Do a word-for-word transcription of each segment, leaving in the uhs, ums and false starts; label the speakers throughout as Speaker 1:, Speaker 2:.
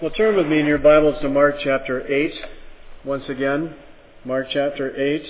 Speaker 1: Well, turn with me in your Bibles to Mark chapter eight. Once again, Mark chapter eight,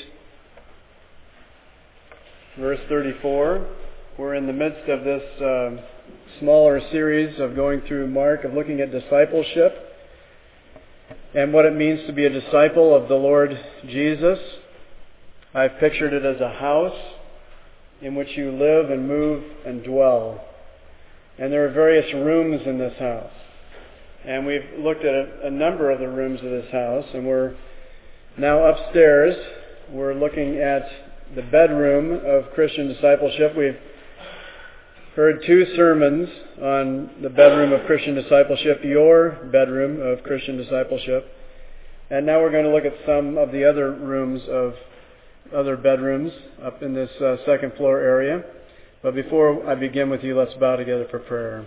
Speaker 1: verse thirty-four. We're in the midst of this uh, smaller series of going through Mark, of looking at discipleship and what it means to be a disciple of the Lord Jesus. I've pictured it as a house in which you live and move and dwell. And there are various rooms in this house. And we've looked at a, a number of the rooms of this house, and we're now upstairs. We're looking at the bedroom of Christian discipleship. We've heard two sermons on the bedroom of Christian discipleship, your bedroom of Christian discipleship. And now we're going to look at some of the other rooms of other bedrooms up in this uh, second floor area. But before I begin with you, let's bow together for prayer.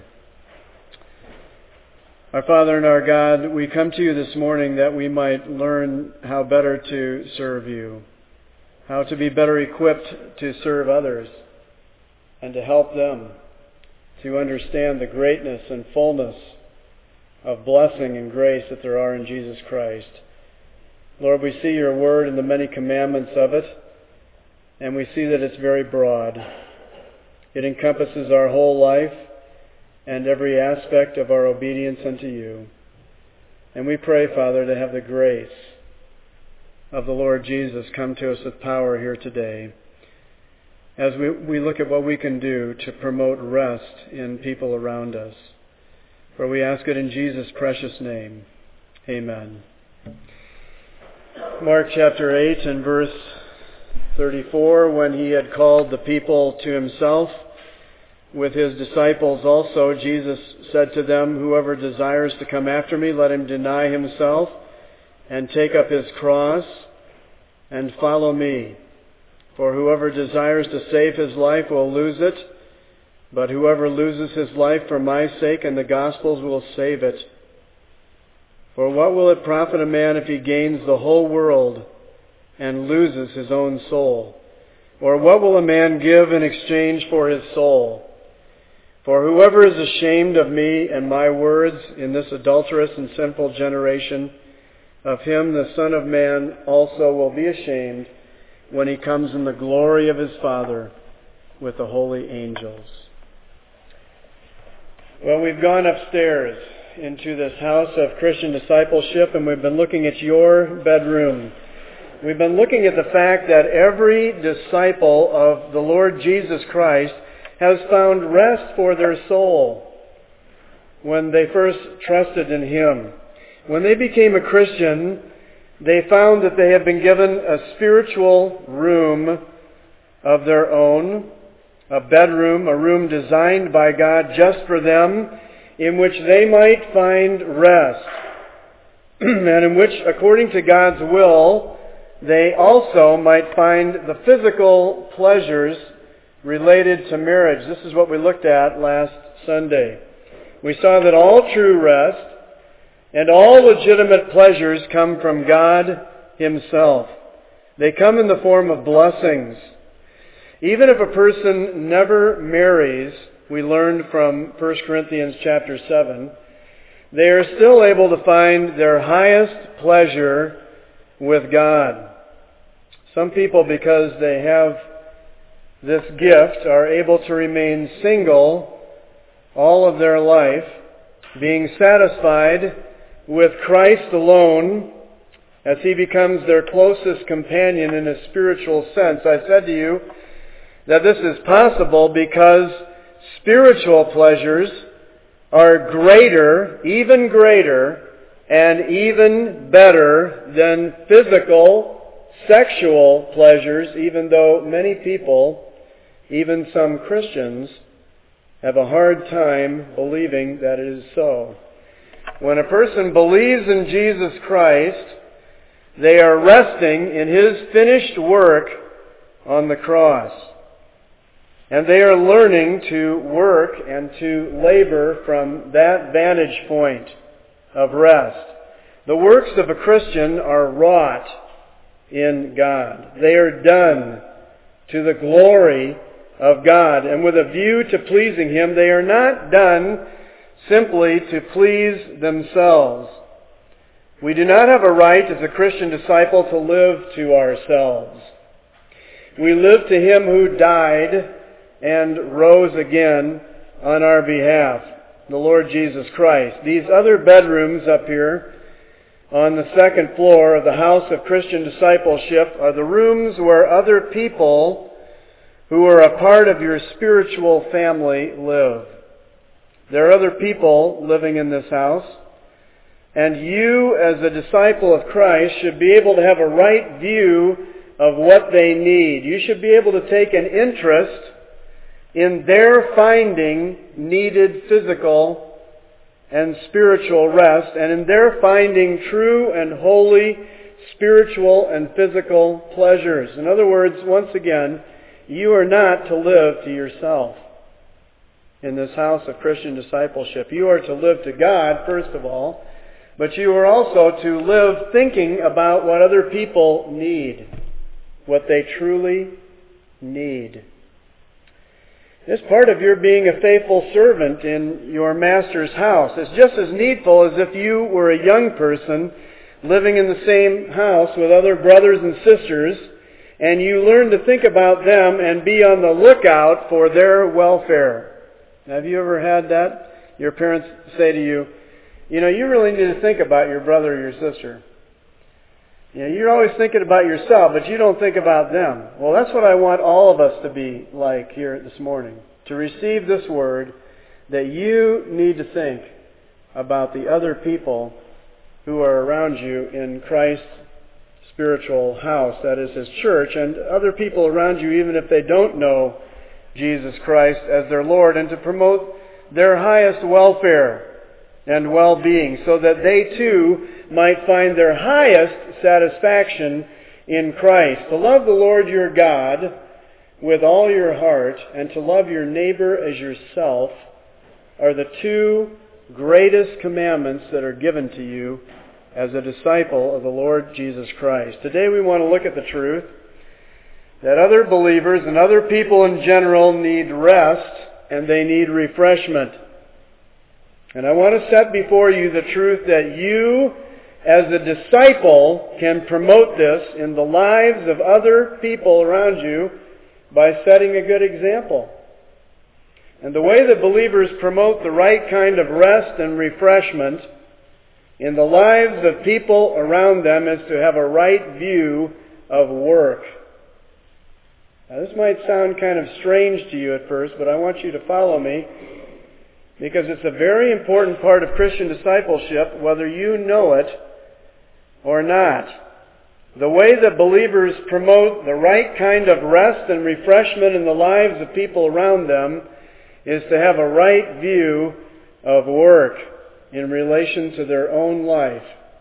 Speaker 1: Our Father and our God, we come to you this morning that we might learn how better to serve you, how to be better equipped to serve others, and to help them to understand the greatness and fullness of blessing and grace that there are in Jesus Christ. Lord, we see your word and the many commandments of it, and we see that it's very broad. It encompasses our whole life and every aspect of our obedience unto you. And we pray, Father, to have the grace of the Lord Jesus come to us with power here today as we, we look at what we can do to promote rest in people around us. For we ask it in Jesus' precious name. Amen. Mark chapter eight and verse thirty-four, when he had called the people to himself, with his disciples also, Jesus said to them, "Whoever desires to come after me, let him deny himself and take up his cross and follow me. For whoever desires to save his life will lose it, but whoever loses his life for my sake and the gospel's will save it. For what will it profit a man if he gains the whole world and loses his own soul? Or what will a man give in exchange for his soul? For whoever is ashamed of me and my words in this adulterous and sinful generation, of him the Son of Man also will be ashamed when he comes in the glory of his Father with the holy angels." Well, we've gone upstairs into this house of Christian discipleship, and we've been looking at your bedroom. We've been looking at the fact that every disciple of the Lord Jesus Christ has found rest for their soul when they first trusted in Him. When they became a Christian, they found that they had been given a spiritual room of their own, a bedroom, a room designed by God just for them, in which they might find rest, and in which, according to God's will, they also might find the physical pleasures related to marriage. This is what we looked at last Sunday. We saw that all true rest and all legitimate pleasures come from God Himself. They come in the form of blessings. Even if a person never marries, we learned from First Corinthians chapter seven, they are still able to find their highest pleasure with God. Some people, because they have this gift, are able to remain single all of their life, being satisfied with Christ alone as He becomes their closest companion in a spiritual sense. I said to you that this is possible because spiritual pleasures are greater, even greater, and even better than physical, sexual pleasures, even though many people, even some Christians, have a hard time believing that it is so. When a person believes in Jesus Christ, they are resting in His finished work on the cross. And they are learning to work and to labor from that vantage point of rest. The works of a Christian are wrought in God. They are done to the glory of God, and with a view to pleasing Him. They are not done simply to please themselves. We do not have a right as a Christian disciple to live to ourselves. We live to Him who died and rose again on our behalf, the Lord Jesus Christ. These other bedrooms up here on the second floor of the House of Christian Discipleship are the rooms where other people who are a part of your spiritual family live. There are other people living in this house, and you as a disciple of Christ should be able to have a right view of what they need. You should be able to take an interest in their finding needed physical and spiritual rest, and in their finding true and holy spiritual and physical pleasures. In other words, once again, you are not to live to yourself in this house of Christian discipleship. You are to live to God, first of all, but you are also to live thinking about what other people need, what they truly need. It's part of your being a faithful servant in your master's house. It's just as needful as if you were a young person living in the same house with other brothers and sisters, and you learn to think about them and be on the lookout for their welfare. Have you ever had that? Your parents say to you, you know, you really need to think about your brother or your sister. You know, you're always thinking about yourself, but you don't think about them. Well, that's what I want all of us to be like here this morning. To receive this word, that you need to think about the other people who are around you in Christ's spiritual house, that is His church, and other people around you even if they don't know Jesus Christ as their Lord, and to promote their highest welfare and well-being, so that they too might find their highest satisfaction in Christ. To love the Lord your God with all your heart and to love your neighbor as yourself are the two greatest commandments that are given to you as a disciple of the Lord Jesus Christ. Today we want to look at the truth that other believers and other people in general need rest and they need refreshment. And I want to set before you the truth that you, as a disciple, can promote this in the lives of other people around you by setting a good example. And the way that believers promote the right kind of rest and refreshment in the lives of people around them is to have a right view of work. Now, this might sound kind of strange to you at first, but I want you to follow me, because it's a very important part of Christian discipleship, whether you know it or not. The way that believers promote the right kind of rest and refreshment in the lives of people around them is to have a right view of work in relation to their own life.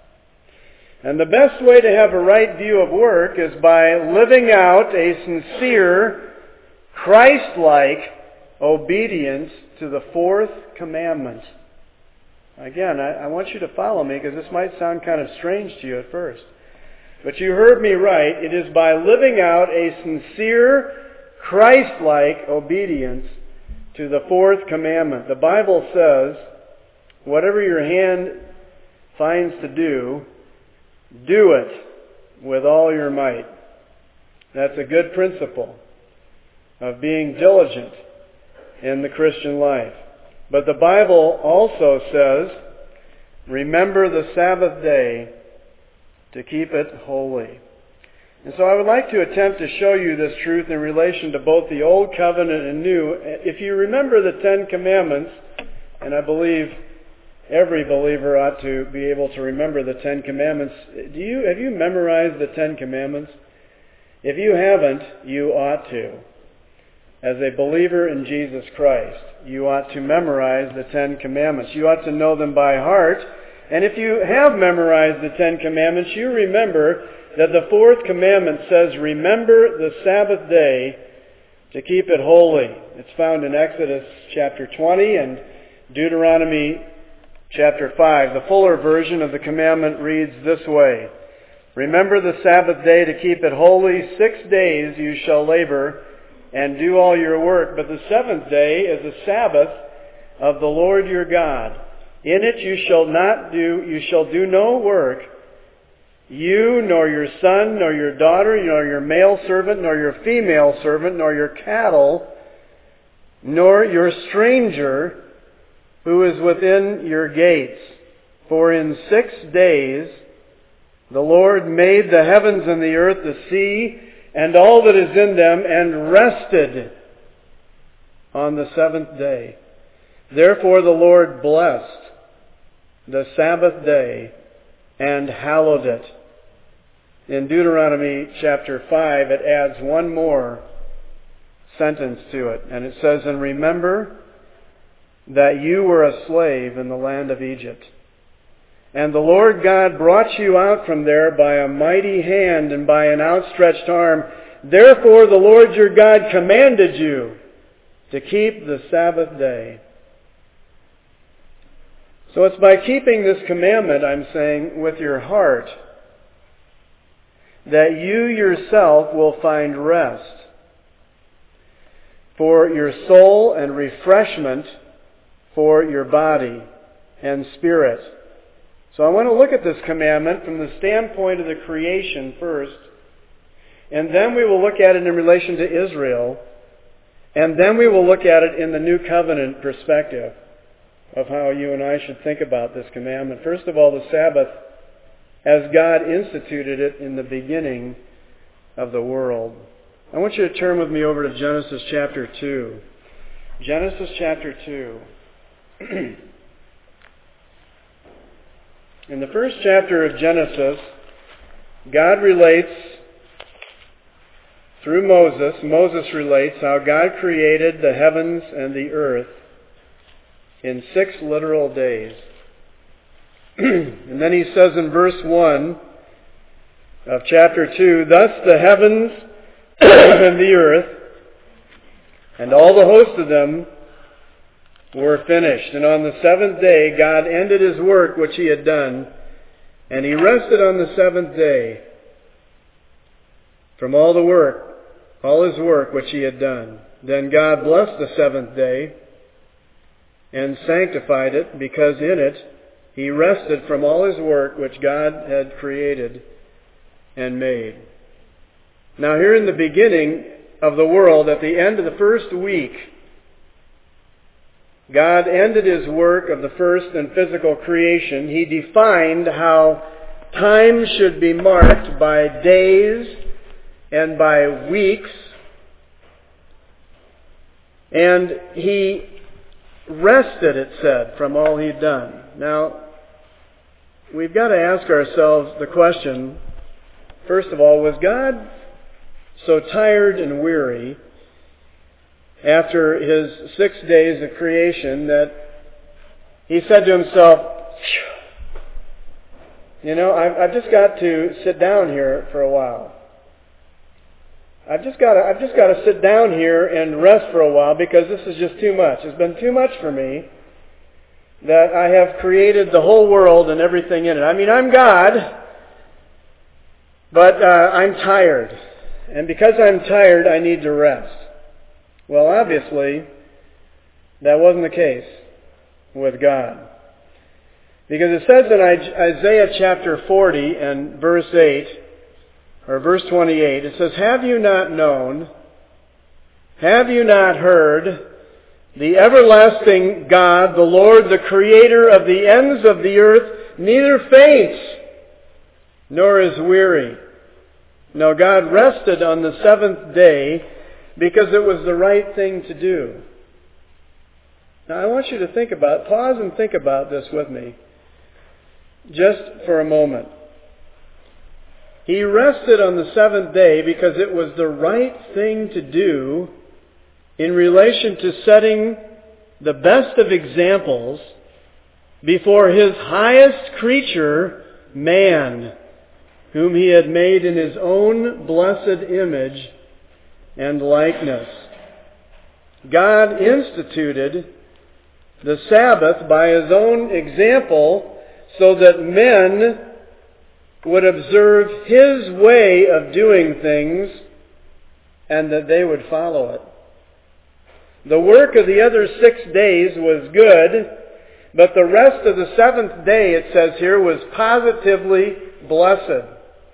Speaker 1: And the best way to have a right view of work is by living out a sincere, Christ-like obedience to the fourth commandment. Again, I, I want you to follow me because this might sound kind of strange to you at first. But you heard me right. It is by living out a sincere, Christ-like obedience to the fourth commandment. The Bible says, whatever your hand finds to do, do it with all your might. That's a good principle of being diligent in the Christian life. But the Bible also says, remember the Sabbath day to keep it holy. And so I would like to attempt to show you this truth in relation to both the Old Covenant and New. If you remember the Ten Commandments, and I believe every believer ought to be able to remember the Ten Commandments. Do you have you memorized the Ten Commandments? If you haven't, you ought to. As a believer in Jesus Christ, you ought to memorize the Ten Commandments. You ought to know them by heart. And if you have memorized the Ten Commandments, you remember that the fourth commandment says, remember the Sabbath day to keep it holy. It's found in Exodus chapter twenty and Deuteronomy chapter five. The fuller version of the commandment reads this way, remember the Sabbath day to keep it holy. Six days you shall labor and do all your work, but the seventh day is a Sabbath of the Lord your God. In it you shall not do, you shall do no work, you, nor your son, nor your daughter, nor your male servant, nor your female servant, nor your cattle, nor your stranger who is within your gates. For in six days the Lord made the heavens and the earth, the sea, and all that is in them, and rested on the seventh day. Therefore the Lord blessed the Sabbath day and hallowed it. In Deuteronomy chapter five, it adds one more sentence to it, and it says, "And remember that you were a slave in the land of Egypt. And the Lord God brought you out from there by a mighty hand and by an outstretched arm. Therefore the Lord your God commanded you to keep the Sabbath day." So it's by keeping this commandment, I'm saying, with your heart, that you yourself will find rest for your soul and refreshment for your body and spirit. So I want to look at this commandment from the standpoint of the creation first, and then we will look at it in relation to Israel, and then we will look at it in the New Covenant perspective of how you and I should think about this commandment. First of all, the Sabbath, as God instituted it in the beginning of the world. I want you to turn with me over to Genesis chapter two. Genesis chapter two. In the first chapter of Genesis, God relates through Moses, Moses relates how God created the heavens and the earth in six literal days. And then he says in verse one of chapter two, "Thus the heavens and the earth and all the host of them were finished. And on the seventh day God ended his work which he had done, and he rested on the seventh day from all the work, all his work which he had done. Then God blessed the seventh day and sanctified it, because in it he rested from all his work which God had created and made." Now here in the beginning of the world, at the end of the first week, God ended his work of the first and physical creation. He defined how time should be marked by days and by weeks. And he rested, it said, from all he'd done. Now, we've got to ask ourselves the question, first of all, was God so tired and weary after his six days of creation that he said to himself, you know, I've, I've just got to sit down here for a while. I've just got to, I've just got to sit down here and rest for a while because this is just too much. It's been too much for me that I have created the whole world and everything in it. I mean, I'm God, but uh, I'm tired. And because I'm tired, I need to rest. Well, obviously, that wasn't the case with God. Because it says in Isaiah chapter forty and verse eight, or verse twenty-eight, it says, "Have you not known, have you not heard, the everlasting God, the Lord, the Creator of the ends of the earth, neither faints nor is weary." No, God rested on the seventh day because it was the right thing to do. Now I want you to think about, pause and think about this with me, just for a moment. He rested on the seventh day because it was the right thing to do in relation to setting the best of examples before his highest creature, man, whom he had made in his own blessed image and likeness. God instituted the Sabbath by his own example so that men would observe his way of doing things and that they would follow it. The work of the other six days was good, but the rest of the seventh day, it says here, was positively blessed.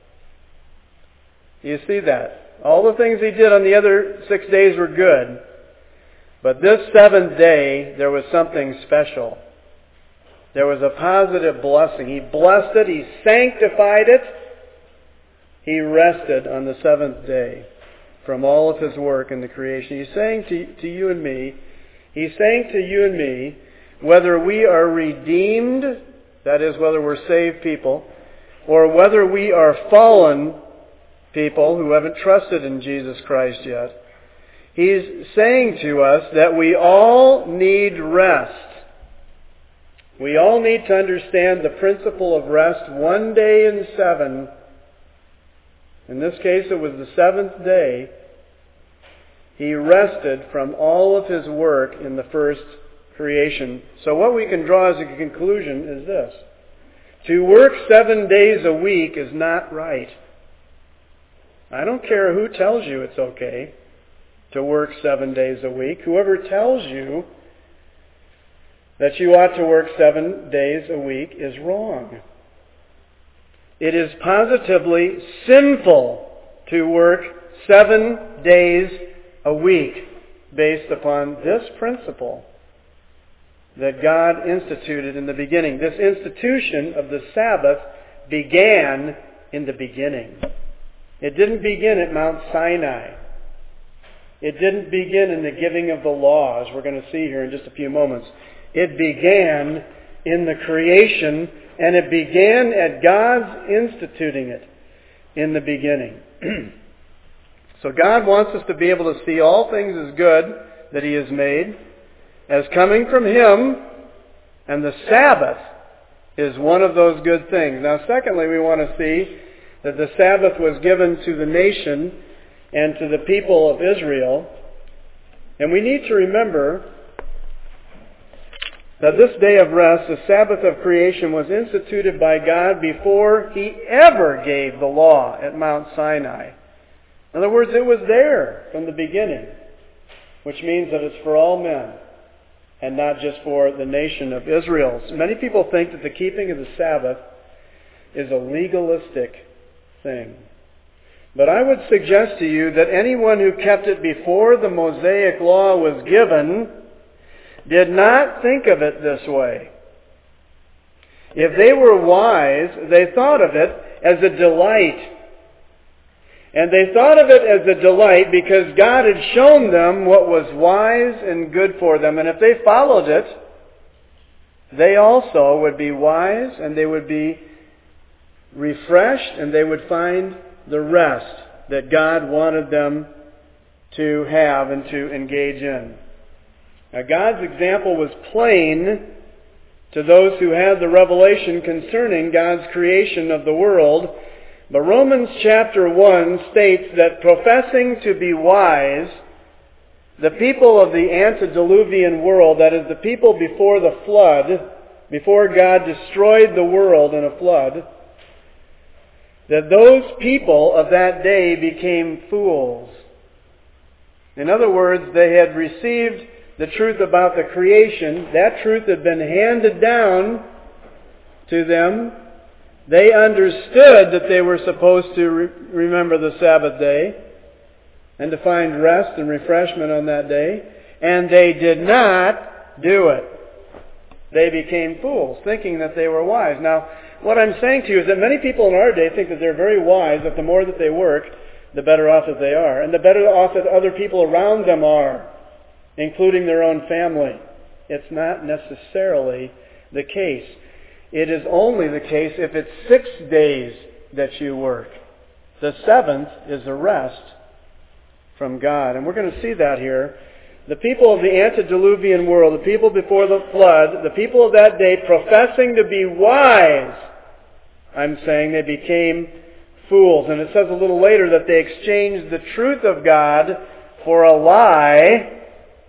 Speaker 1: You see that? All the things he did on the other six days were good. But this seventh day, there was something special. There was a positive blessing. He blessed it. He sanctified it. He rested on the seventh day from all of his work in the creation. He's saying to, to you and me, he's saying to you and me, whether we are redeemed, that is, whether we're saved people, or whether we are fallen people who haven't trusted in Jesus Christ yet, he's saying to us that we all need rest. We all need to understand the principle of rest. One day in seven, in this case it was the seventh day, he rested from all of his work in the first creation. So what we can draw as a conclusion is this. To work seven days a week is not right. I don't care who tells you it's okay to work seven days a week. Whoever tells you that you ought to work seven days a week is wrong. It is positively sinful to work seven days a week based upon this principle that God instituted in the beginning. This institution of the Sabbath began in the beginning. It didn't begin at Mount Sinai. It didn't begin in the giving of the law, as we're going to see here in just a few moments. It began in the creation, and it began at God's instituting it in the beginning. So God wants us to be able to see all things as good that he has made, as coming from him, and the Sabbath is one of those good things. Now, secondly, we want to see that the Sabbath was given to the nation and to the people of Israel. And we need to remember that this day of rest, the Sabbath of creation, was instituted by God before he ever gave the law at Mount Sinai. In other words, it was there from the beginning, which means that it's for all men and not just for the nation of Israel. Many people think that the keeping of the Sabbath is a legalistic thing. But I would suggest to you that anyone who kept it before the Mosaic law was given did not think of it this way. If they were wise, they thought of it as a delight. And they thought of it as a delight because God had shown them what was wise and good for them. And if they followed it, they also would be wise and they would be refreshed and they would find the rest that God wanted them to have and to engage in. Now, God's example was plain to those who had the revelation concerning God's creation of the world. But Romans chapter one states that professing to be wise, the people of the antediluvian world, that is, the people before the flood, before God destroyed the world in a flood, that those people of that day became fools. In other words, they had received the truth about the creation. That truth had been handed down to them. They understood that they were supposed to re- remember the Sabbath day and to find rest and refreshment on that day, and they did not do it. They became fools, thinking that they were wise. Now, what I'm saying to you is that many people in our day think that they're very wise, that the more that they work, the better off that they are, and the better off that other people around them are, including their own family. It's not necessarily the case. It is only the case if it's six days that you work. The seventh is a rest from God. And we're going to see that here. The people of the antediluvian world, the people before the flood, the people of that day professing to be wise, I'm saying they became fools. And it says a little later that they exchanged the truth of God for a lie,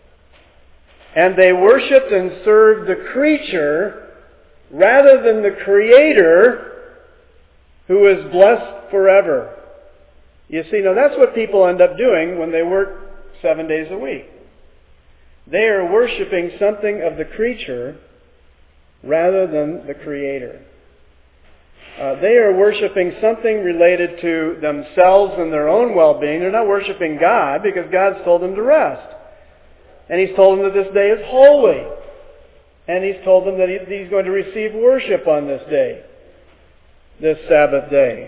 Speaker 1: and they worshipped and served the creature rather than the Creator, who is blessed forever. You see, now that's what people end up doing when they work seven days a week. They are worshiping something of the creature rather than the Creator. Uh, they are worshiping something related to themselves and their own well-being. They're not worshiping God because God's told them to rest. And He's told them that this day is holy. And He's told them that he, He's going to receive worship on this day, this Sabbath day.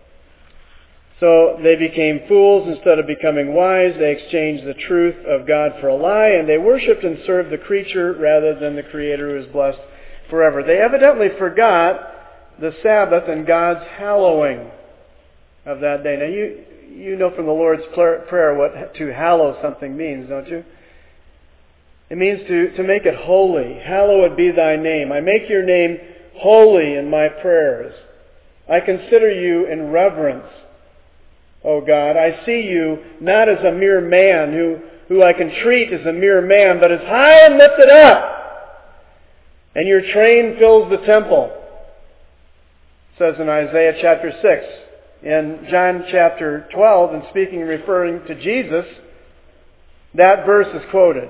Speaker 1: So they became fools instead of becoming wise. They exchanged the truth of God for a lie, and they worshipped and served the creature rather than the Creator who is blessed forever. They evidently forgot the Sabbath and God's hallowing of that day. Now you you know from the Lord's Prayer what to hallow something means, don't you? It means to, to make it holy. Hallowed be thy name. I make your name holy in my prayers. I consider you in reverence, O God. I see you not as a mere man who, who I can treat as a mere man, but as high and lifted up. And your train fills the temple. Says in Isaiah chapter six. In John chapter twelve, and speaking and referring to Jesus, that verse is quoted.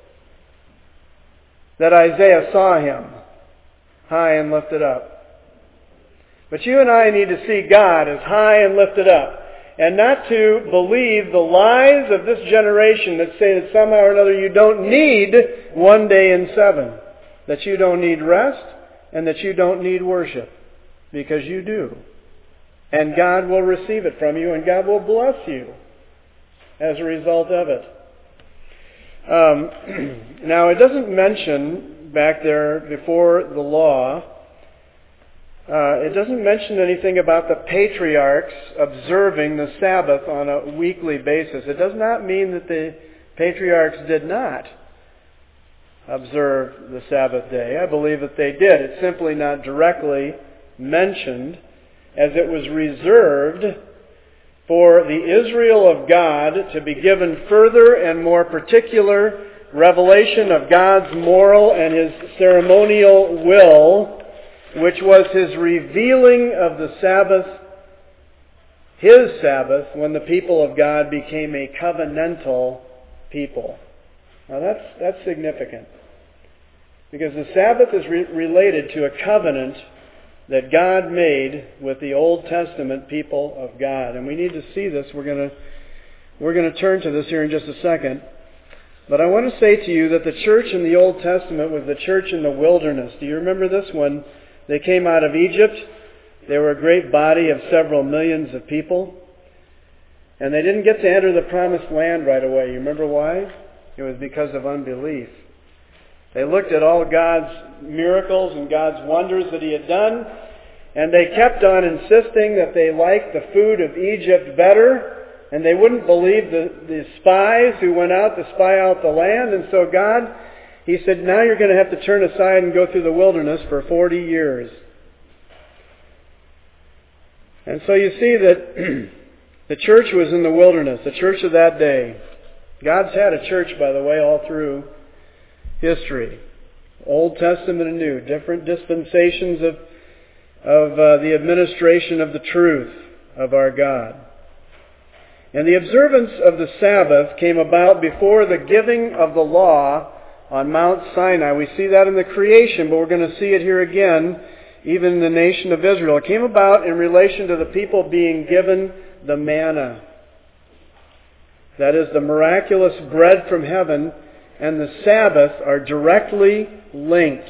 Speaker 1: That Isaiah saw Him high and lifted up. But you and I need to see God as high and lifted up, and not to believe the lies of this generation that say that somehow or another you don't need one day in seven, that you don't need rest, and that you don't need worship. Because you do. And God will receive it from you, and God will bless you as a result of it. Um, now, it doesn't mention back there before the law, uh, it doesn't mention anything about the patriarchs observing the Sabbath on a weekly basis. It does not mean that the patriarchs did not observe the Sabbath day. I believe that they did. It's simply not directly mentioned, as it was reserved for the Israel of God to be given further and more particular revelation of God's moral and His ceremonial will, which was His revealing of the Sabbath, His Sabbath, when the people of God became a covenantal people. Now that's, that's significant, because the Sabbath is re- related to a covenant that God made with the Old Testament people of God. And we need to see this. We're going to we're going to turn to this here in just a second. But I want to say to you that the church in the Old Testament was the church in the wilderness. Do you remember this? When they came out of Egypt, they were a great body of several millions of people. And they didn't get to enter the promised land right away. You remember why? It was because of unbelief. They looked at all God's miracles and God's wonders that He had done, and they kept on insisting that they liked the food of Egypt better, and they wouldn't believe the, the spies who went out to spy out the land. And so God, He said, now you're going to have to turn aside and go through the wilderness for forty years. And so you see that the church was in the wilderness, the church of that day. God's had a church, by the way, all through history, Old Testament and New, different dispensations of of uh, the administration of the truth of our God. And the observance of the Sabbath came about before the giving of the law on Mount Sinai. We see that in the creation, but we're going to see it here again, even in the nation of Israel. It came about in relation to the people being given the manna. That is, the miraculous bread from heaven and the Sabbath are directly linked.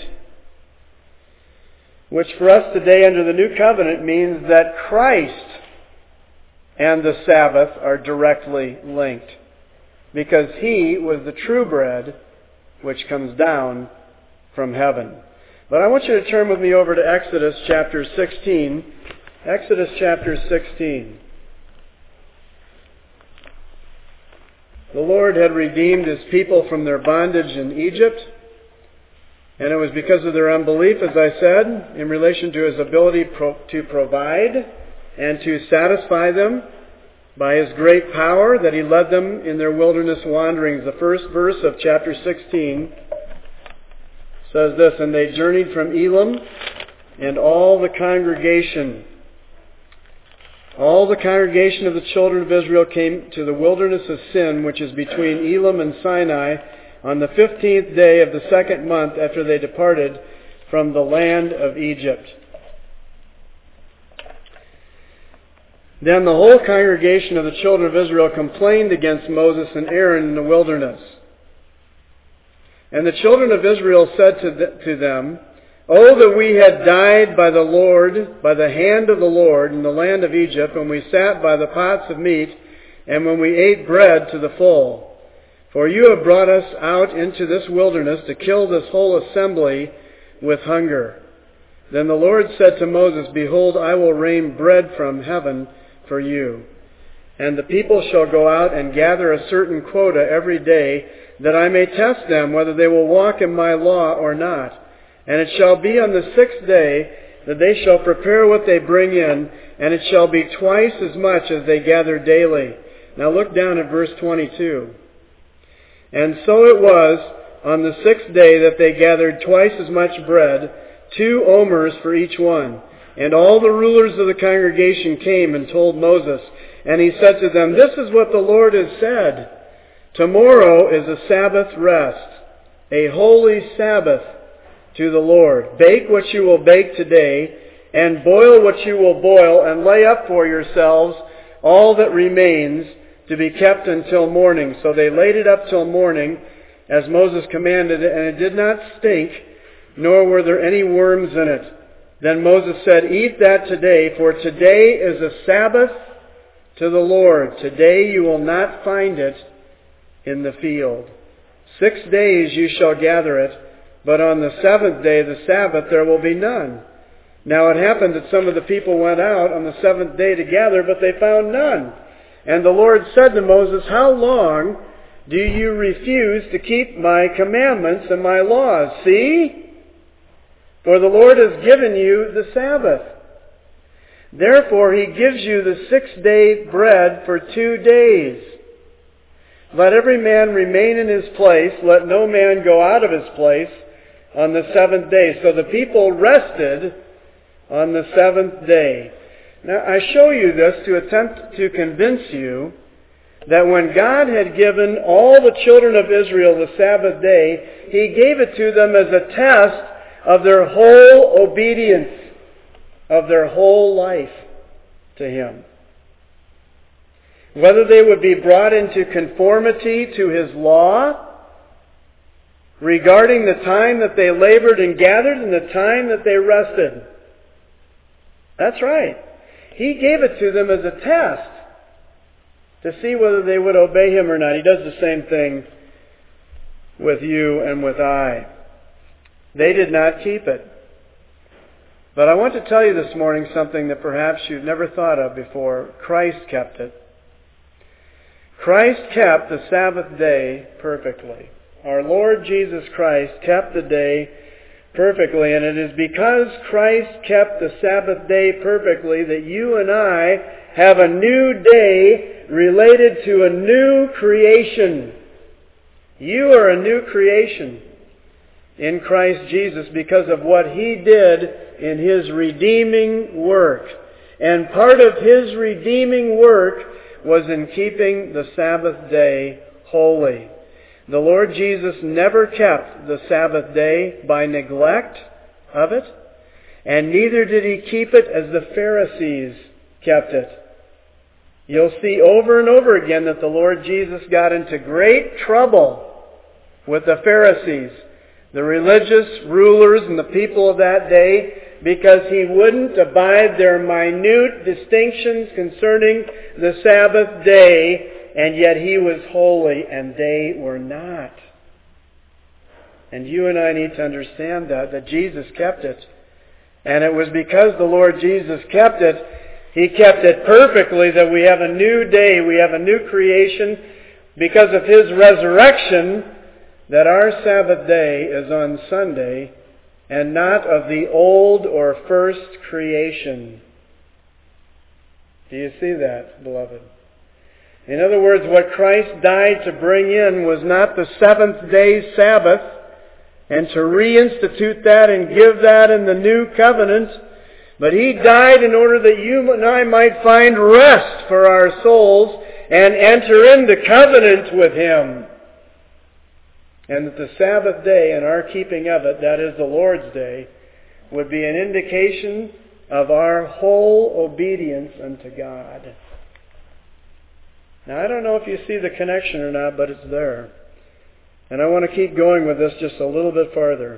Speaker 1: Which for us today under the New Covenant means that Christ and the Sabbath are directly linked. Because He was the true bread which comes down from heaven. But I want you to turn with me over to Exodus chapter sixteen. Exodus chapter sixteen. The Lord had redeemed His people from their bondage in Egypt, and it was because of their unbelief, as I said, in relation to His ability pro- to provide and to satisfy them by His great power, that He led them in their wilderness wanderings. The first verse of chapter sixteen says this, and they journeyed from Elim, and all the congregation All the congregation of the children of Israel came to the wilderness of Sin, which is between Elim and Sinai, on the fifteenth day of the second month after they departed from the land of Egypt. Then the whole congregation of the children of Israel complained against Moses and Aaron in the wilderness. And the children of Israel said to, th- to them, "Oh, that we had died by the Lord, by the hand of the Lord in the land of Egypt, when we sat by the pots of meat, and when we ate bread to the full. For you have brought us out into this wilderness to kill this whole assembly with hunger." Then the Lord said to Moses, "Behold, I will rain bread from heaven for you. And the people shall go out and gather a certain quota every day, that I may test them whether they will walk in my law or not. And it shall be on the sixth day that they shall prepare what they bring in, and it shall be twice as much as they gather daily." Now look down at verse twenty-two. "And so it was on the sixth day that they gathered twice as much bread, two omers for each one. And all the rulers of the congregation came and told Moses. And he said to them, "This is what the Lord has said. Tomorrow is a Sabbath rest, a holy Sabbath to the Lord. Bake what you will bake today, and boil what you will boil, and lay up for yourselves all that remains to be kept until morning." So they laid it up till morning, as Moses commanded it, and it did not stink, nor were there any worms in it. Then Moses said, "Eat that today, for today is a Sabbath to the Lord. Today you will not find it in the field. Six days you shall gather it, but on the seventh day, the Sabbath, there will be none." Now it happened that some of the people went out on the seventh day to gather, but they found none. And the Lord said to Moses, "How long do you refuse to keep my commandments and my laws? See? For the Lord has given you the Sabbath. Therefore he gives you the six-day bread for two days. Let every man remain in his place. Let no man go out of his place on the seventh day." So the people rested on the seventh day. Now I show you this to attempt to convince you that when God had given all the children of Israel the Sabbath day, He gave it to them as a test of their whole obedience, of their whole life to Him. Whether they would be brought into conformity to His law regarding the time that they labored and gathered and the time that they rested. That's right. He gave it to them as a test to see whether they would obey Him or not. He does the same thing with you and with I. They did not keep it. But I want to tell you this morning something that perhaps you've never thought of before. Christ kept it. Christ kept the Sabbath day perfectly. Our Lord Jesus Christ kept the day perfectly, and it is because Christ kept the Sabbath day perfectly that you and I have a new day related to a new creation. You are a new creation in Christ Jesus because of what He did in His redeeming work. And part of His redeeming work was in keeping the Sabbath day holy. The Lord Jesus never kept the Sabbath day by neglect of it, and neither did He keep it as the Pharisees kept it. You'll see over and over again that the Lord Jesus got into great trouble with the Pharisees, the religious rulers and the people of that day, because He wouldn't abide their minute distinctions concerning the Sabbath day, and yet He was holy and they were not. And you and I need to understand that, that Jesus kept it. And it was because the Lord Jesus kept it, He kept it perfectly, that we have a new day, we have a new creation, because of His resurrection, that our Sabbath day is on Sunday, and not of the old or first creation. Do you see that, beloved? In other words, what Christ died to bring in was not the seventh day Sabbath, and to reinstitute that and give that in the new covenant, but He died in order that you and I might find rest for our souls and enter into covenant with Him. And that the Sabbath day and our keeping of it, that is the Lord's Day, would be an indication of our whole obedience unto God. Now, I don't know if you see the connection or not, but it's there. And I want to keep going with this just a little bit farther.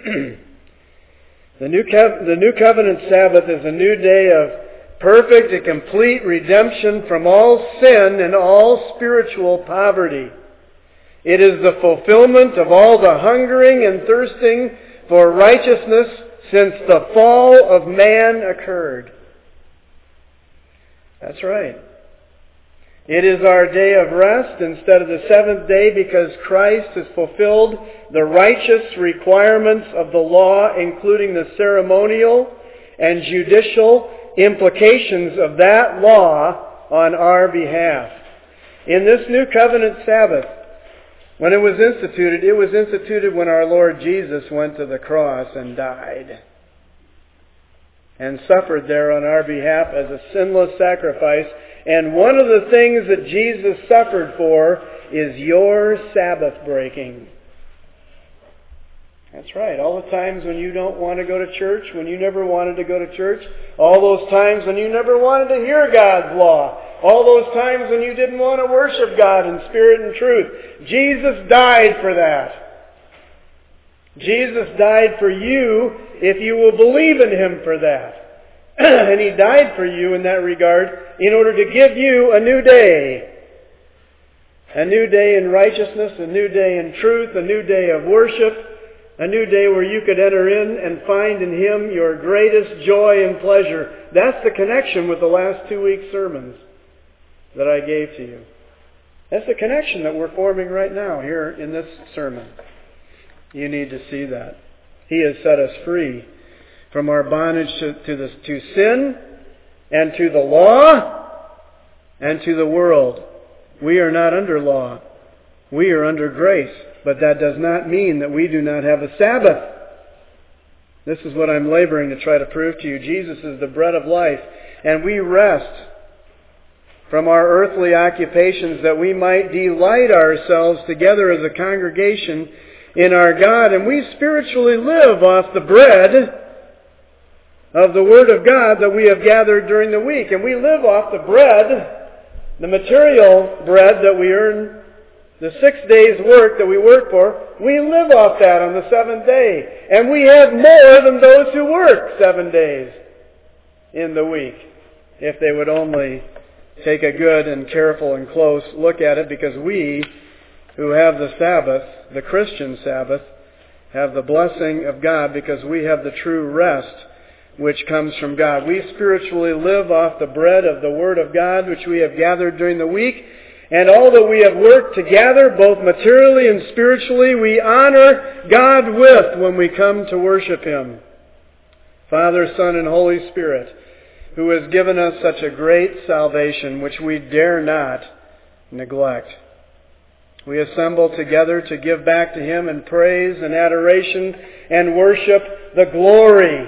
Speaker 1: the, new Cov- the New Covenant Sabbath is a new day of perfect and complete redemption from all sin and all spiritual poverty. It is the fulfillment of all the hungering and thirsting for righteousness since the fall of man occurred. That's right. It is our day of rest instead of the seventh day because Christ has fulfilled the righteous requirements of the law, including the ceremonial and judicial implications of that law on our behalf. In this new covenant Sabbath, when it was instituted, it was instituted when our Lord Jesus went to the cross and died and suffered there on our behalf as a sinless sacrifice. And one of the things that Jesus suffered for is your Sabbath breaking. That's right. All the times when you don't want to go to church, when you never wanted to go to church, all those times when you never wanted to hear God's law, all those times when you didn't want to worship God in spirit and truth, Jesus died for that. Jesus died for you if you will believe in Him for that. And He died for you in that regard in order to give you a new day. A new day in righteousness, a new day in truth, a new day of worship, a new day where you could enter in and find in Him your greatest joy and pleasure. That's the connection with the last two weeks' sermons that I gave to you. That's the connection that we're forming right now here in this sermon. You need to see that. He has set us free from our bondage to, to, the, to sin and to the law and to the world. We are not under law. We are under grace. But that does not mean that we do not have a Sabbath. This is what I'm laboring to try to prove to you. Jesus is the bread of life, and we rest from our earthly occupations that we might delight ourselves together as a congregation in our God. And we spiritually live off the bread of the Word of God that we have gathered during the week. And we live off the bread, the material bread that we earn, the six days' work that we work for. We live off that on the seventh day. And we have more than those who work seven days in the week, if they would only take a good and careful and close look at it, because we who have the Sabbath, the Christian Sabbath, have the blessing of God because we have the true rest which comes from God. We spiritually live off the bread of the Word of God which we have gathered during the week, and all that we have worked to gather, both materially and spiritually, we honor God with when we come to worship Him. Father, Son, and Holy Spirit, who has given us such a great salvation which we dare not neglect. We assemble together to give back to Him in praise and adoration and worship the glory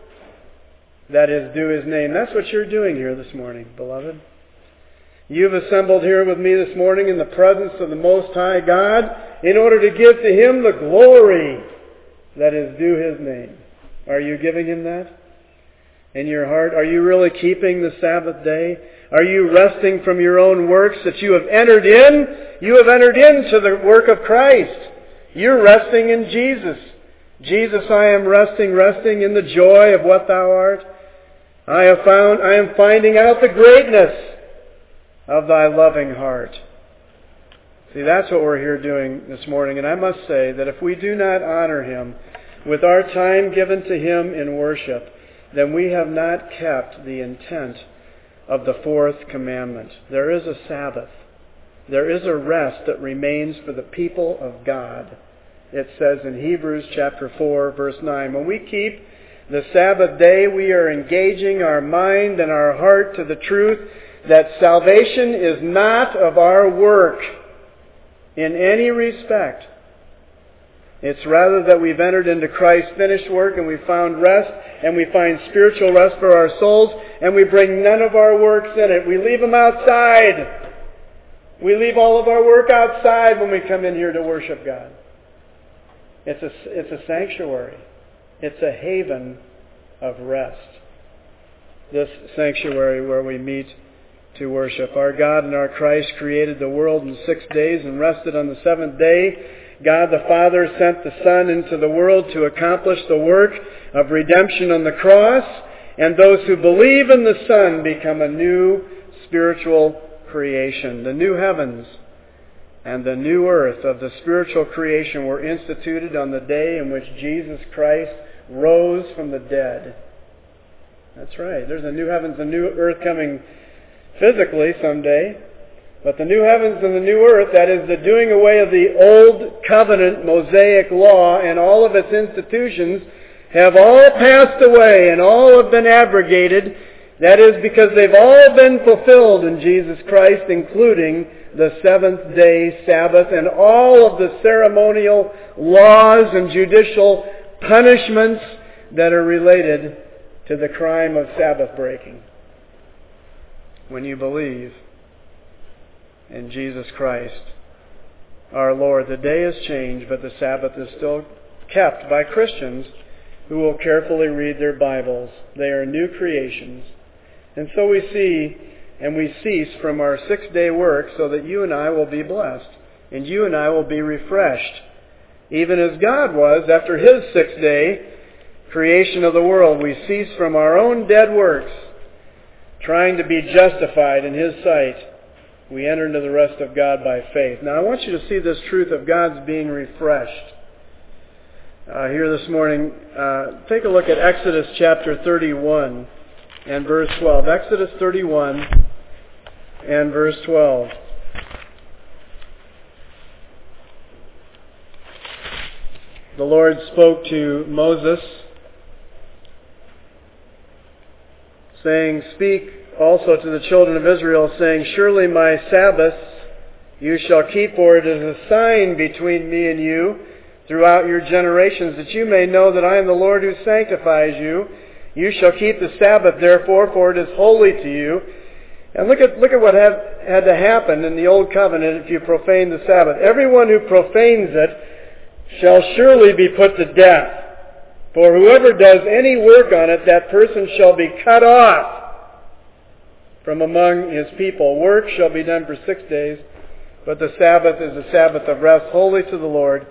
Speaker 1: that is due His name. That's what you're doing here this morning, beloved. You've assembled here with me this morning in the presence of the Most High God in order to give to Him the glory that is due His name. Are you giving Him that in your heart? Are you really keeping the Sabbath day? Are you resting from your own works that you have entered in? You have entered into the work of Christ. You're resting in Jesus. Jesus, I am resting, resting in the joy of what Thou art. I have found, I am finding out the greatness of Thy loving heart. See, that's what we're here doing this morning. And I must say that if we do not honor Him with our time given to Him in worship, then we have not kept the intent of the fourth commandment. There is a Sabbath. There is a rest that remains for the people of God. It says in Hebrews chapter four, verse nine, when we keep the Sabbath day, we are engaging our mind and our heart to the truth that salvation is not of our work in any respect. It's rather that we've entered into Christ's finished work and we found rest, and we find spiritual rest for our souls, and we bring none of our works in it. We leave them outside. We leave all of our work outside when we come in here to worship God. It's a, it's a sanctuary. It's a haven of rest. This sanctuary where we meet to worship. Our God and our Christ created the world in six days and rested on the seventh day. God the Father sent the Son into the world to accomplish the work of redemption on the cross, and those who believe in the Son become a new spiritual creation. The new heavens and the new earth of the spiritual creation were instituted on the day in which Jesus Christ rose from the dead. That's right. There's a new heavens and new earth coming physically someday. But the new heavens and the new earth, that is the doing away of the old covenant Mosaic law and all of its institutions, have all passed away and all have been abrogated. That is because they've all been fulfilled in Jesus Christ, including the seventh day Sabbath and all of the ceremonial laws and judicial punishments that are related to the crime of Sabbath breaking. When you believe in Jesus Christ, our Lord, the day has changed, but the Sabbath is still kept by Christians who will carefully read their Bibles. They are new creations. And so we see and we cease from our six-day work so that you and I will be blessed and you and I will be refreshed, even as God was after His six-day creation of the world. We cease from our own dead works, trying to be justified in His sight. We enter into the rest of God by faith. Now I want you to see this truth of God's being refreshed uh, here this morning. Uh, take a look at Exodus chapter thirty-one and verse twelve. Exodus thirty-one and verse twelve. The Lord spoke to Moses, saying, "Speak also to the children of Israel, saying, Surely my Sabbaths you shall keep, for it is a sign between me and you throughout your generations, that you may know that I am the Lord who sanctifies you. You shall keep the Sabbath, therefore, for it is holy to you." And look at look at what had, had to happen in the Old Covenant if you profane the Sabbath. Everyone who profanes it shall surely be put to death. For whoever does any work on it, that person shall be cut off from among his people. Work shall be done for six days, but the Sabbath is a Sabbath of rest, holy to the Lord.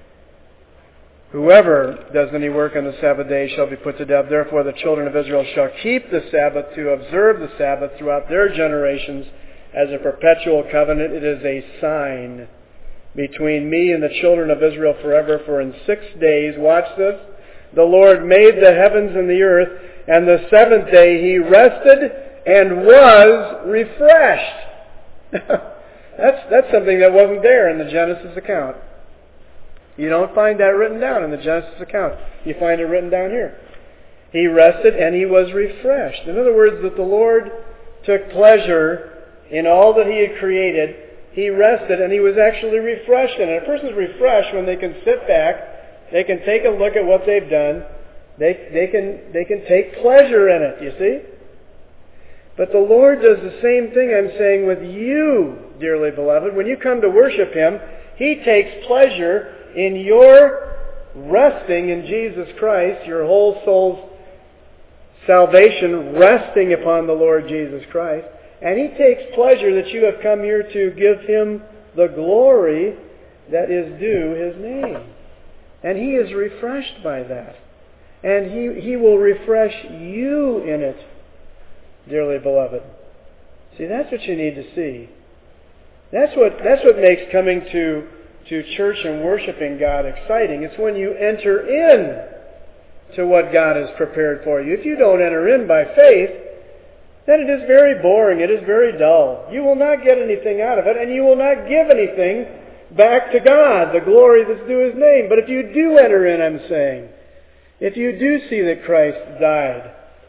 Speaker 1: Whoever does any work on the Sabbath day shall be put to death. Therefore the children of Israel shall keep the Sabbath to observe the Sabbath throughout their generations as a perpetual covenant. It is a sign between me and the children of Israel forever. For in six days, watch this, the Lord made the heavens and the earth, and the seventh day He rested and was refreshed. that's, that's something that wasn't there in the Genesis account. You don't find that written down in the Genesis account. You find it written down here. He rested and He was refreshed. In other words, that the Lord took pleasure in all that He had created. He rested and He was actually refreshed in it. A person's refreshed when they can sit back, they can take a look at what they've done, they, they, can, they can take pleasure in it, you see? But the Lord does the same thing, I'm saying, with you, dearly beloved. When you come to worship Him, He takes pleasure in your resting in Jesus Christ, your whole soul's salvation resting upon the Lord Jesus Christ. And He takes pleasure that you have come here to give Him the glory that is due His name. And He is refreshed by that. And He, he will refresh you in it, dearly beloved. See, that's what you need to see. That's what, that's what makes coming to, to church and worshiping God exciting. It's when you enter in to what God has prepared for you. If you don't enter in by faith, then it is very boring. It is very dull. You will not get anything out of it, and you will not give anything back to God, the glory that's due His name. But if you do enter in, I'm saying, if you do see that Christ died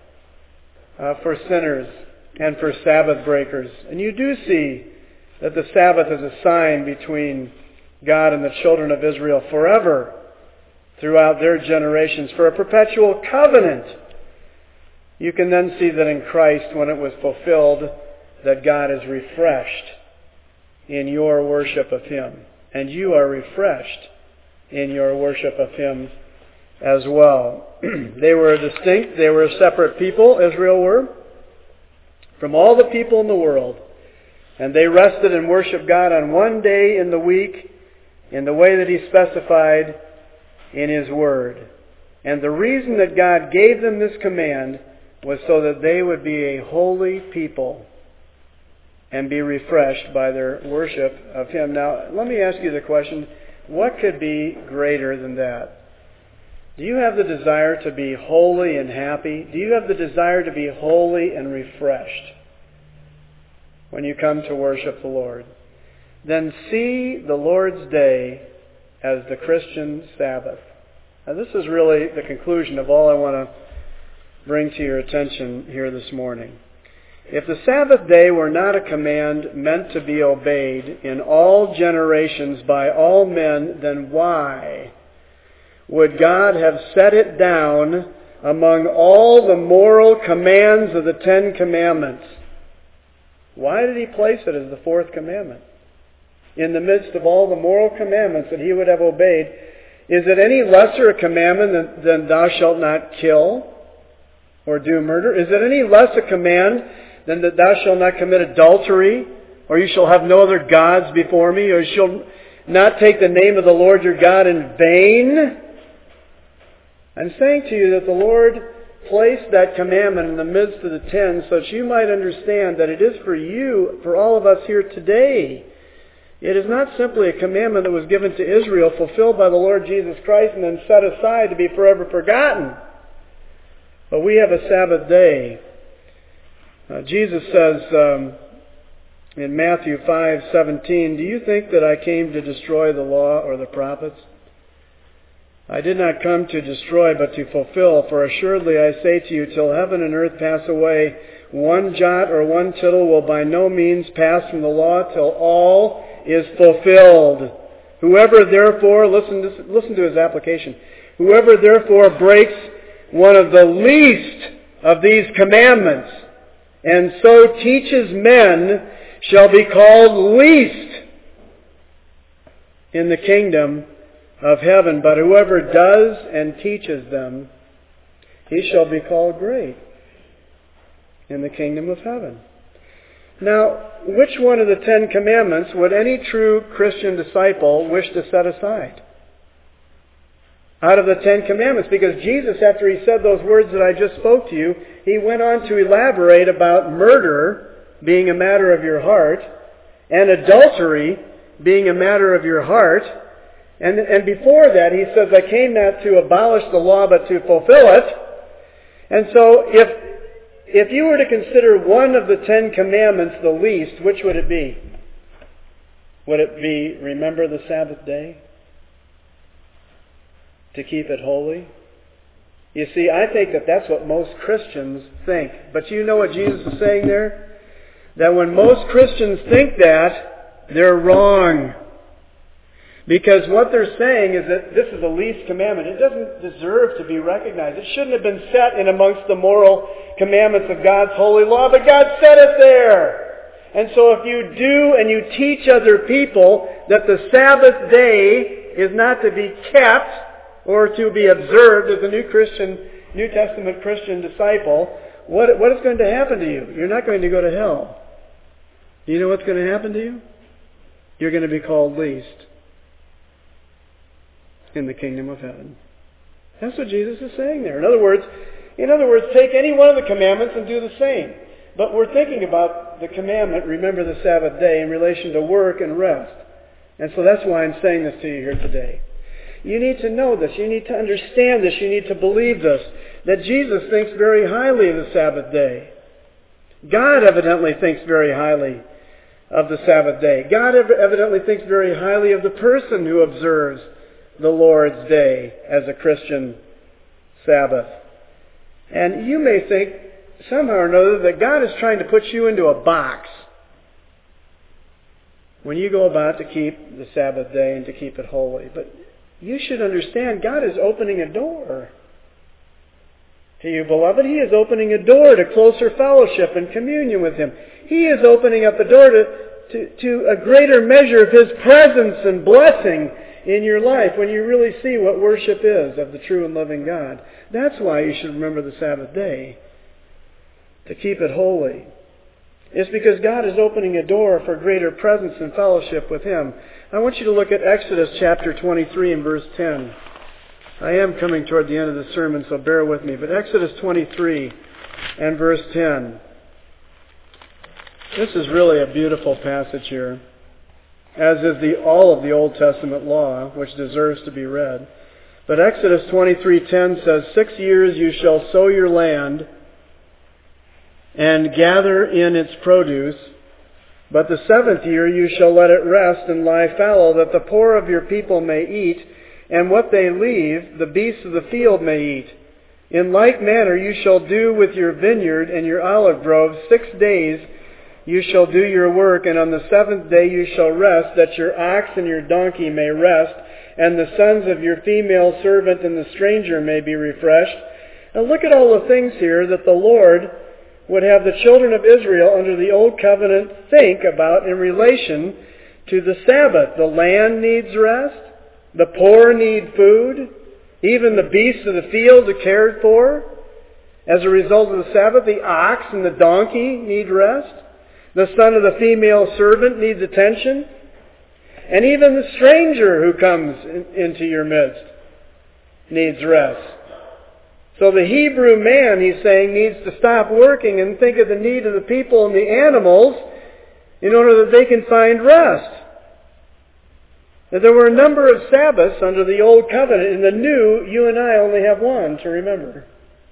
Speaker 1: uh, for sinners and for Sabbath breakers, and you do see that the Sabbath is a sign between God and the children of Israel forever throughout their generations for a perpetual covenant, you can then see that in Christ, when it was fulfilled, that God is refreshed in your worship of Him. And you are refreshed in your worship of Him as well. They were distinct, they were a separate people, Israel were, from all the people in the world. And they rested and worshiped God on one day in the week in the way that He specified in His Word. And the reason that God gave them this command was so that they would be a holy people and be refreshed by their worship of Him. Now, let me ask you the question, what could be greater than that? Do you have the desire to be holy and happy? Do you have the desire to be holy and refreshed when you come to worship the Lord? Then see the Lord's Day as the Christian Sabbath. Now, this is really the conclusion of all I want to bring to your attention here this morning. If the Sabbath day were not a command meant to be obeyed in all generations by all men, then why would God have set it down among all the moral commands of the Ten Commandments? Why did He place it as the fourth commandment? In the midst of all the moral commandments that He would have obeyed, is it any lesser a commandment than, than thou shalt not kill or do murder? Is it any less a command than that thou shalt not commit adultery, or you shall have no other gods before me, or you shall not take the name of the Lord your God in vain? I'm saying to you that the Lord placed that commandment in the midst of the ten so that you might understand that it is for you, for all of us here today. It is not simply a commandment that was given to Israel, fulfilled by the Lord Jesus Christ, and then set aside to be forever forgotten. But we have a Sabbath day. Uh, Jesus says um, in Matthew five seventeen, do you think that I came to destroy the law or the prophets? I did not come to destroy, but to fulfill. For assuredly I say to you, till heaven and earth pass away, one jot or one tittle will by no means pass from the law till all is fulfilled. Whoever therefore, listen to, listen to his application, whoever therefore breaks one of the least of these commandments, and so teaches men, shall be called least in the kingdom of heaven. But whoever does and teaches them, he shall be called great in the kingdom of heaven. Now, which one of the Ten Commandments would any true Christian disciple wish to set aside out of the Ten Commandments? Because Jesus, after He said those words that I just spoke to you, He went on to elaborate about murder being a matter of your heart, and adultery being a matter of your heart. And, and before that, He says, I came not to abolish the law, but to fulfill it. And so, if if you were to consider one of the Ten Commandments the least, which would it be? Would it be, remember the Sabbath day? To keep it holy? You see, I think that that's what most Christians think. But you know what Jesus is saying there? That when most Christians think that, they're wrong. Because what they're saying is that this is the least commandment. It doesn't deserve to be recognized. It shouldn't have been set in amongst the moral commandments of God's holy law, but God set it there. And so if you do and you teach other people that the Sabbath day is not to be kept or to be observed as a new Christian, New Testament Christian disciple, what, what is going to happen to you? You're not going to go to hell. Do you know what's going to happen to you? You're going to be called least in the kingdom of heaven. That's what Jesus is saying there. In other words, in other words, take any one of the commandments and do the same. But we're thinking about the commandment, remember the Sabbath day, in relation to work and rest. And so that's why I'm saying this to you here today. You need to know this. You need to understand this. You need to believe this. That Jesus thinks very highly of the Sabbath day. God evidently thinks very highly of the Sabbath day. God evidently thinks very highly of the person who observes the Lord's day as a Christian Sabbath. And you may think somehow or another that God is trying to put you into a box when you go about to keep the Sabbath day and to keep it holy. But you should understand God is opening a door to you, beloved. He is opening a door to closer fellowship and communion with Him. He is opening up a door to, to, to a greater measure of His presence and blessing in your life when you really see what worship is of the true and living God. That's why you should remember the Sabbath day, to keep it holy. It's because God is opening a door for greater presence and fellowship with Him. I want you to look at Exodus chapter twenty-three and verse ten. I am coming toward the end of the sermon, so bear with me. But Exodus twenty-three and verse ten. This is really a beautiful passage here, as is the all of the Old Testament law, which deserves to be read. But Exodus twenty-three ten says, Six years you shall sow your land and gather in its produce, but the seventh year you shall let it rest and lie fallow, that the poor of your people may eat, and what they leave the beasts of the field may eat. In like manner you shall do with your vineyard and your olive groves. Six days you shall do your work, and on the seventh day you shall rest, that your ox and your donkey may rest, and the sons of your female servant and the stranger may be refreshed. And look at all the things here that the Lord would have the children of Israel under the Old Covenant think about in relation to the Sabbath. The land needs rest. The poor need food. Even the beasts of the field are cared for. As a result of the Sabbath, the ox and the donkey need rest. The son of the female servant needs attention. And even the stranger who comes in, into your midst needs rest. So the Hebrew man, he's saying, needs to stop working and think of the need of the people and the animals in order that they can find rest. Now, there were a number of Sabbaths under the Old Covenant. In the New, you and I only have one to remember.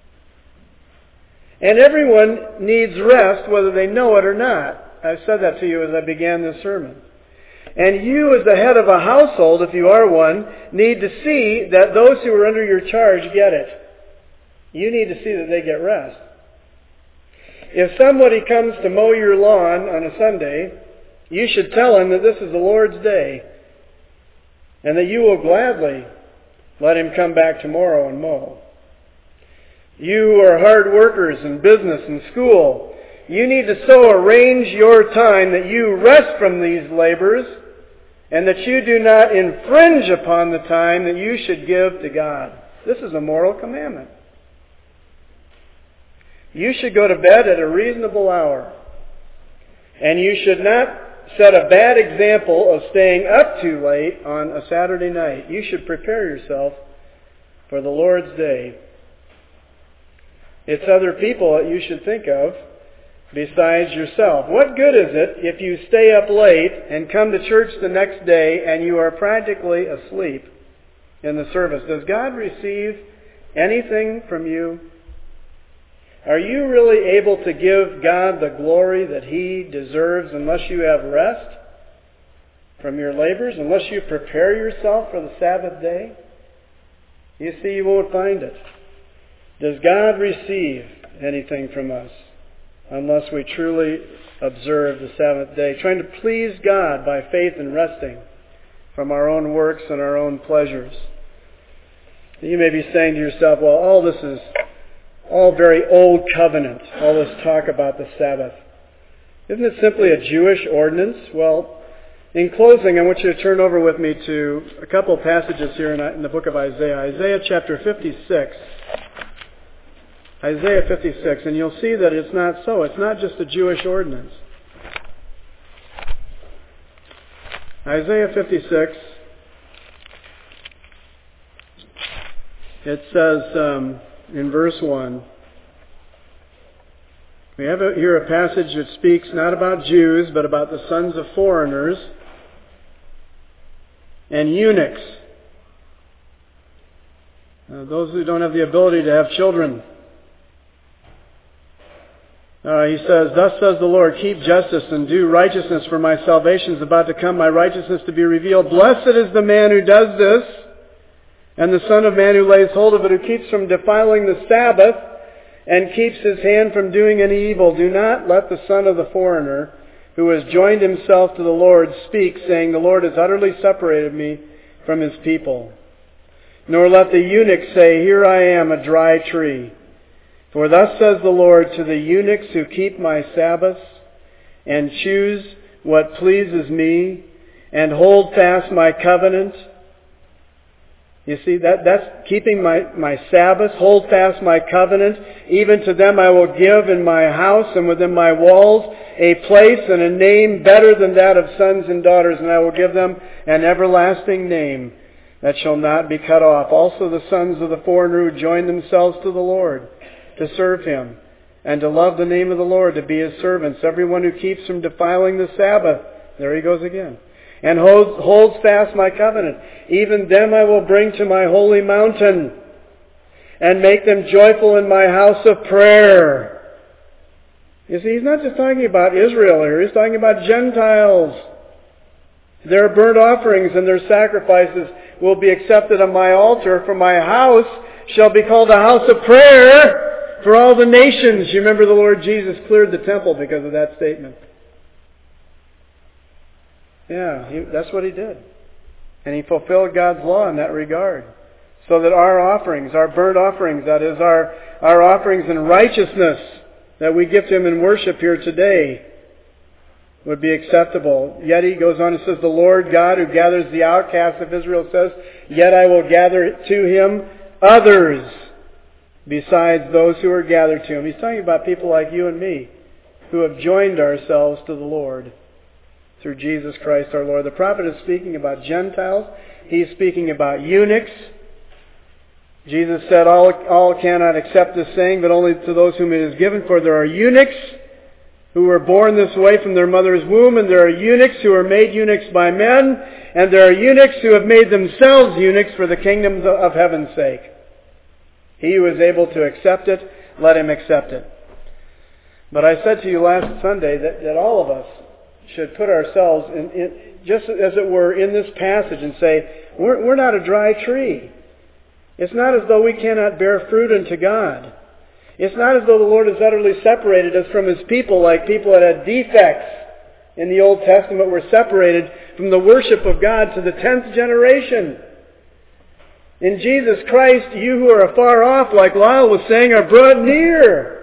Speaker 1: And everyone needs rest whether they know it or not. I said that to you as I began this sermon. And you, as the head of a household, if you are one, need to see that those who are under your charge get it. You need to see that they get rest. If somebody comes to mow your lawn on a Sunday, you should tell him that this is the Lord's day and that you will gladly let him come back tomorrow and mow. You are hard workers in business and school. You need to so arrange your time that you rest from these labors and that you do not infringe upon the time that you should give to God. This is a moral commandment. You should go to bed at a reasonable hour. And you should not set a bad example of staying up too late on a Saturday night. You should prepare yourself for the Lord's day. It's other people that you should think of besides yourself. What good is it if you stay up late and come to church the next day and you are practically asleep in the service? Does God receive anything from you? Are you really able to give God the glory that He deserves unless you have rest from your labors, unless you prepare yourself for the Sabbath day? You see, you won't find it. Does God receive anything from us unless we truly observe the Sabbath day, trying to please God by faith and resting from our own works and our own pleasures? You may be saying to yourself, well, all this is all very old covenant, all this talk about the Sabbath. Isn't it simply a Jewish ordinance? Well, in closing, I want you to turn over with me to a couple of passages here in the book of Isaiah. Isaiah chapter fifty-six. Isaiah fifty-six, and you'll see that it's not so. It's not just a Jewish ordinance. Isaiah fifty-six, it says um, in verse one, we have here a passage that speaks not about Jews, but about the sons of foreigners and eunuchs, uh, those who don't have the ability to have children. Uh, he says, thus says the Lord, keep justice and do righteousness, for my salvation is about to come, my righteousness to be revealed. Blessed is the man who does this, and the Son of Man who lays hold of it, who keeps from defiling the Sabbath, and keeps his hand from doing any evil. Do not let the son of the foreigner, who has joined himself to the Lord, speak, saying, the Lord has utterly separated me from his people. Nor let the eunuch say, here I am, a dry tree. For thus says the Lord to the eunuchs who keep my Sabbaths, and choose what pleases me, and hold fast my covenant, You see, that that's keeping my, my Sabbath, hold fast my covenant. Even to them I will give in my house and within my walls a place and a name better than that of sons and daughters, and I will give them an everlasting name that shall not be cut off. Also the sons of the foreigner who join themselves to the Lord to serve Him and to love the name of the Lord, to be His servants. Everyone who keeps from defiling the Sabbath, there he goes again, and holds, holds fast my covenant, even them I will bring to my holy mountain and make them joyful in my house of prayer. You see, he's not just talking about Israel here. He's talking about Gentiles. Their burnt offerings and their sacrifices will be accepted on my altar, for my house shall be called a house of prayer for all the nations. You remember the Lord Jesus cleared the temple because of that statement. Yeah, he, that's what He did. And He fulfilled God's law in that regard. So that our offerings, our burnt offerings, that is our, our offerings in righteousness that we give to Him in worship here today, would be acceptable. Yet He goes on and says, the Lord God who gathers the outcasts of Israel says, yet I will gather to Him others besides those who are gathered to Him. He's talking about people like you and me who have joined ourselves to the Lord through Jesus Christ our Lord. The prophet is speaking about Gentiles. He's speaking about eunuchs. Jesus said, all, all cannot accept this saying, but only to those whom it is given. For there are eunuchs who were born this way from their mother's womb, and there are eunuchs who are made eunuchs by men, and there are eunuchs who have made themselves eunuchs for the kingdom of heaven's sake. He who is able to accept it, let him accept it. But I said to you last Sunday that, that all of us should put ourselves in, in, just as it were, in this passage and say, we're, we're not a dry tree. It's not as though we cannot bear fruit unto God. It's not as though the Lord has utterly separated us from His people, like people that had defects in the Old Testament were separated from the worship of God to the tenth generation. In Jesus Christ, you who are afar off, like Lyle was saying, are brought near.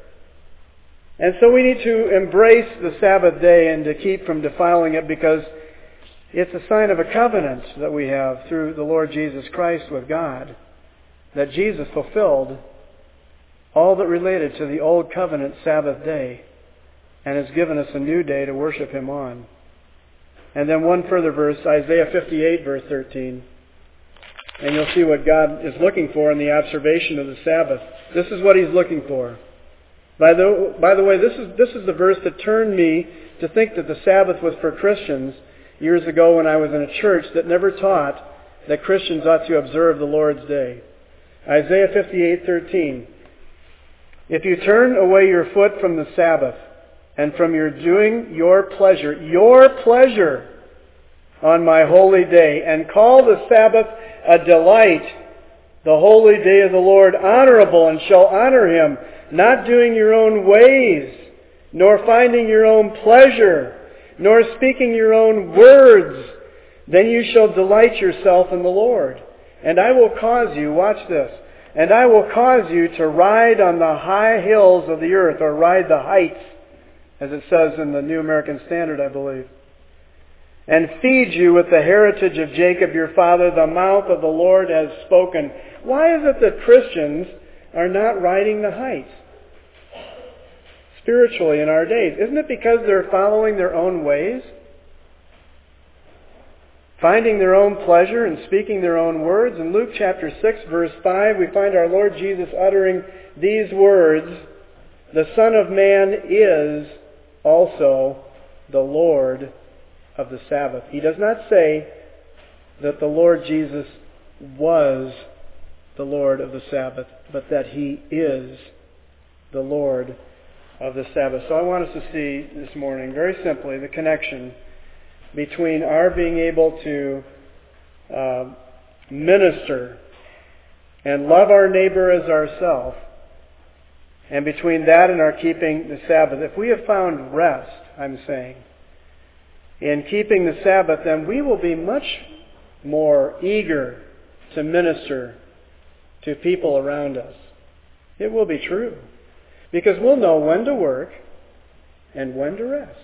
Speaker 1: And so we need to embrace the Sabbath day and to keep from defiling it, because it's a sign of a covenant that we have through the Lord Jesus Christ with God, that Jesus fulfilled all that related to the Old Covenant Sabbath day and has given us a new day to worship Him on. And then one further verse, Isaiah fifty-eight, verse thirteen. And you'll see what God is looking for in the observation of the Sabbath. This is what He's looking for. By the, by the way, this is, this is the verse that turned me to think that the Sabbath was for Christians years ago when I was in a church that never taught that Christians ought to observe the Lord's Day. Isaiah fifty-eight, thirteen. If you turn away your foot from the Sabbath and from your doing your pleasure, your pleasure on my holy day, and call the Sabbath a delight, the holy day of the Lord honorable, and shall honor Him, not doing your own ways, nor finding your own pleasure, nor speaking your own words, then you shall delight yourself in the Lord. And I will cause you, watch this, and I will cause you to ride on the high hills of the earth, or ride the heights, as it says in the New American Standard, I believe, and feed you with the heritage of Jacob your father. The mouth of the Lord has spoken. Why is it that Christians are not riding the heights spiritually in our days? Isn't it because they're following their own ways? Finding their own pleasure and speaking their own words? In Luke chapter six, verse five, we find our Lord Jesus uttering these words, "The Son of Man is also the Lord of the Sabbath." He does not say that the Lord Jesus was the Lord of the Sabbath, but that He is the Lord of the Sabbath. So I want us to see this morning, very simply, the connection between our being able to uh, minister and love our neighbor as ourselves, and between that and our keeping the Sabbath. If we have found rest, I'm saying, in keeping the Sabbath, then we will be much more eager to minister to people around us. It will be true. Because we'll know when to work and when to rest.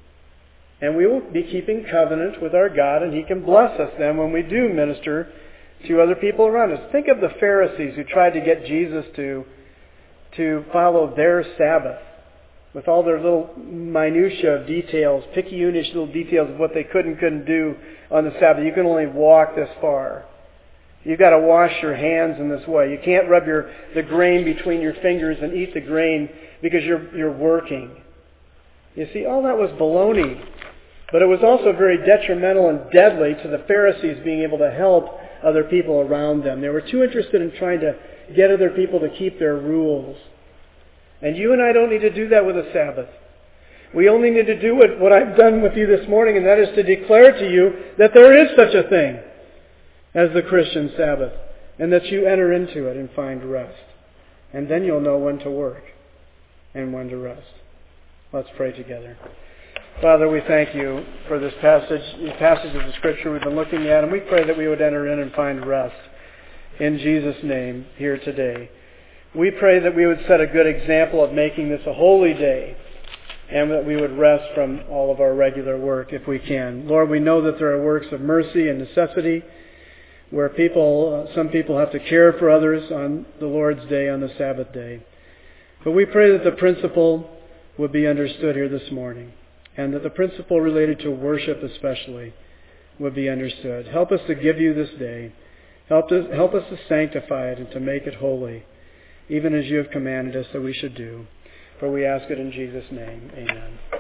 Speaker 1: And we will be keeping covenant with our God, and He can bless us then when we do minister to other people around us. Think of the Pharisees who tried to get Jesus to, to follow their Sabbath with all their little minutiae of details, picky-unish little details of what they could and couldn't do on the Sabbath. You can only walk this far. You've got to wash your hands in this way. You can't rub your the grain between your fingers and eat the grain because you're you're working. You see, all that was baloney. But it was also very detrimental and deadly to the Pharisees being able to help other people around them. They were too interested in trying to get other people to keep their rules. And you and I don't need to do that with a Sabbath. We only need to do what, what I've done with you this morning, and that is to declare to you that there is such a thing as the Christian Sabbath, and that you enter into it and find rest. And then you'll know when to work and when to rest. Let's pray together. Father, we thank you for this passage, these passages of the Scripture we've been looking at, and we pray that we would enter in and find rest in Jesus' name here today. We pray that we would set a good example of making this a holy day, and that we would rest from all of our regular work if we can. Lord, we know that there are works of mercy and necessity where people, uh, some people have to care for others on the Lord's Day, on the Sabbath day. But we pray that the principle would be understood here this morning, and that the principle related to worship especially would be understood. Help us to give you this day. Help us, help us to sanctify it and to make it holy, even as you have commanded us that we should do. For we ask it in Jesus' name. Amen.